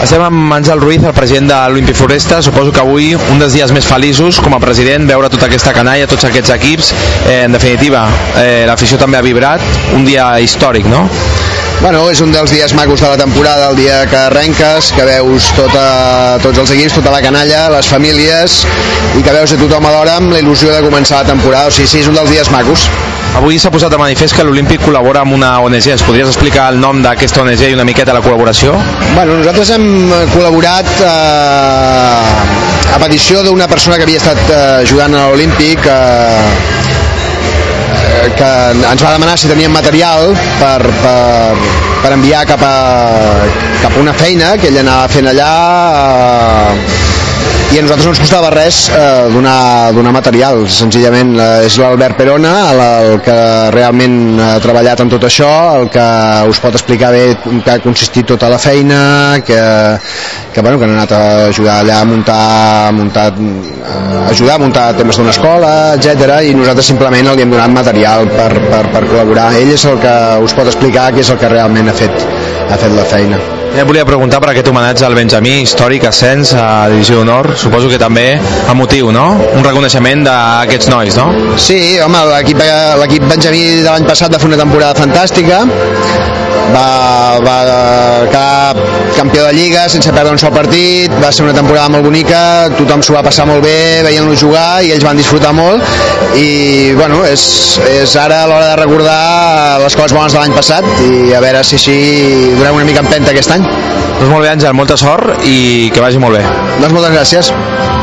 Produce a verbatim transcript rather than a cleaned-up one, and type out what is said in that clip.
Estem amb Àngel Ruiz, el president de l'Olímpic Floresta. Suposo que avui un dels dies més feliços com a president, veure tota aquesta canalla, tots aquests equips. Eh, en definitiva, eh, l'afició també ha vibrat, un dia històric, no? Bueno, és un dels dies macos de la temporada, el dia que arrenques, que veus tota, tots els equips, tota la canalla, les famílies, i que veus a tothom alhora amb la il·lusió de començar la temporada. O sigui, sí, és un dels dies macos. Avui s'ha posat de manifest que l'Olímpic col·labora amb una O N G. Ens podries explicar el nom d'aquesta O N G i una miqueta la col·laboració? Bueno, nosaltres hem col·laborat eh, a petició d'una persona que havia estat eh, ajudant a l'Olímpic, eh, que ens va demanar si teníem material per, per, per enviar cap a, cap a una feina que ell anava fent allà, eh, i a nosaltres no ens costava res eh, donar, donar material. Senzillament eh, és l'Albert Perona el, el que realment ha treballat en tot això, el que us pot explicar bé que ha consistit tota la feina, que, que, bueno, que han anat a ajudar allà a muntar, a muntar a ajudar a muntar temes d'una escola, etcètera, i nosaltres simplement li hem donat material per, per, per col·laborar. Ell és el que us pot explicar què és el que realment ha fet, ha fet la feina. Ja volia preguntar per aquest homenatge al Benjamí, històric ascens a Divisió d'Honor, suposo que també emotiu, no? Un reconeixement d'aquests nois, no? Sí, home, l'equip l'equip Benjamí de l'any passat va fer una temporada fantàstica, va, va quedar campió de Lliga sense perdre un sol partit, va ser una temporada molt bonica, tothom s'ho va passar molt bé veient-lo jugar i ells van disfrutar molt, i bueno, és, és ara l'hora de recordar les coses bones de l'any passat i a veure si així donem una mica empenta aquest any. Doncs molt bé, Àngel, molta sort i que vagi molt bé. Doncs moltes gràcies.